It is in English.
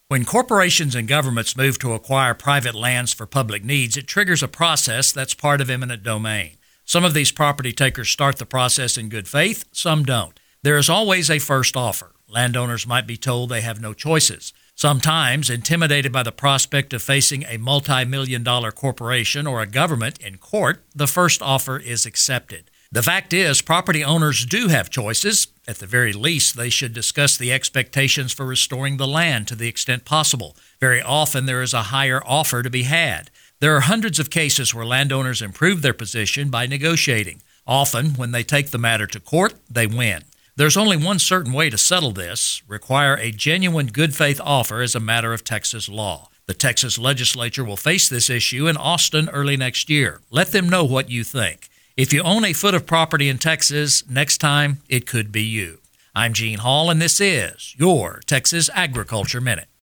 When corporations and governments move to acquire private lands for public needs, it triggers a process that's part of eminent domain. Some of these property takers start the process in good faith, some don't. There is always a first offer. Landowners might be told they have no choices. Sometimes, intimidated by the prospect of facing a multi-million-dollar corporation or a government in court, the first offer is accepted. The fact is, property owners do have choices. At the very least, they should discuss the expectations for restoring the land to the extent possible. Very often, there is a higher offer to be had. There are hundreds of cases where landowners improve their position by negotiating. Often, when they take the matter to court, they win. There's only one certain way to settle this: require a genuine good faith offer as a matter of Texas law. The Texas legislature will face this issue in Austin early next year. Let them know what you think. If you own a foot of property in Texas, next time it could be you. I'm Gene Hall, and this is your Texas Agriculture Minute.